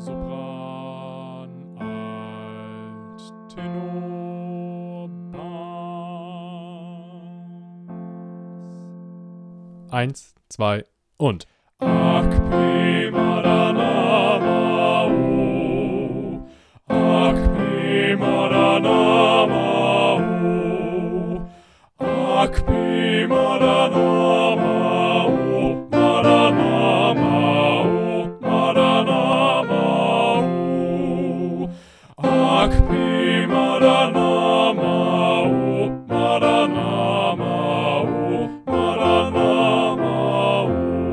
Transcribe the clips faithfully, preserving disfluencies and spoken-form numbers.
Sopran, Alt, Tenor, Bass. Eins, zwei und Ac P Maranamao, Ac P Maranamao, Ac P Maranamao, Maranamao, Maranamao, Ac P Maranamao, Maranamao, Maranamao,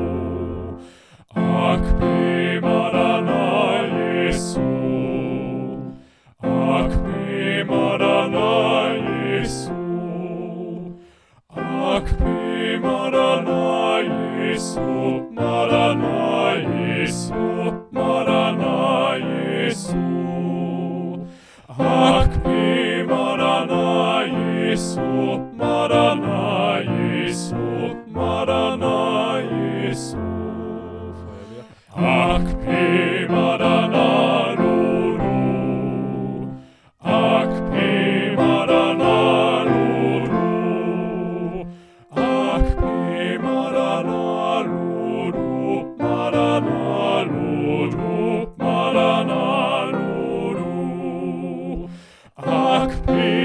Ac P Marana Jesu, Ac P Marana Jesu, Ac P Marana Jesu, Marana Jesu, Marana Jesu, Ac P Marana Jesu, Marana Jesu, Marana Jesu. Ac P Marana Lulu, Ac P Marana Lulu, Ac P Marana Lulu, Marana Lulu, Marana Lulu, Ac P